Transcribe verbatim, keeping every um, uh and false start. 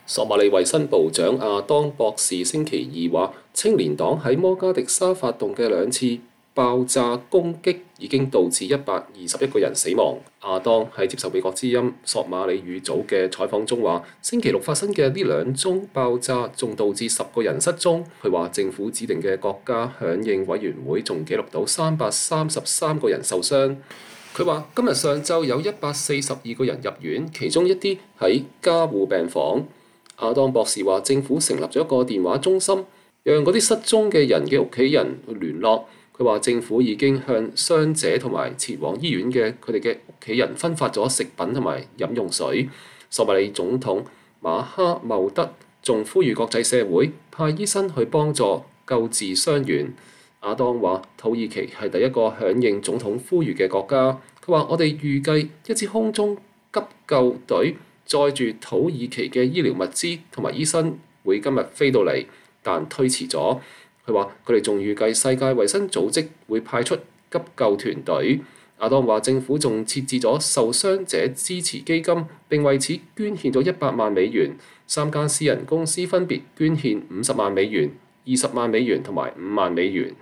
索馬里衛生部長阿當博士星期二話，青年黨喺摩加迪沙發動嘅兩次爆炸攻擊已經導致一百二十一個人死亡。阿當喺接受美國之音索馬里語組嘅採訪中話，星期六發生嘅呢兩宗爆炸仲導致十個人失蹤。佢話政府指定嘅國家響應委員會仲記錄到三百三十三個人受傷。佢話今日上晝有一百四十二個人入院，其中一啲喺加護病房。阿當博士話政府成立咗一個電話中心，讓嗰啲失蹤嘅人嘅屋企人去聯絡。佢話政府已經向傷者同埋前往醫院嘅佢哋嘅屋企人分發咗食品同埋飲用水。索馬里總統馬哈茂德仲呼籲國際社會派醫生去幫助救治傷員。阿當話土耳其係第一個響應總統呼籲嘅國家。佢話我哋預計一支空中急救隊載住土耳其嘅醫療物資同埋醫生會今日飛到嚟，但推遲咗。佢話佢哋仲預計世界衛生組織會派出急救團隊。阿當話政府仲設置咗受傷者支持基金，並為此捐獻咗一百萬美元。三間私人公司分別捐獻五十萬美元、二十萬美元同埋五萬美元。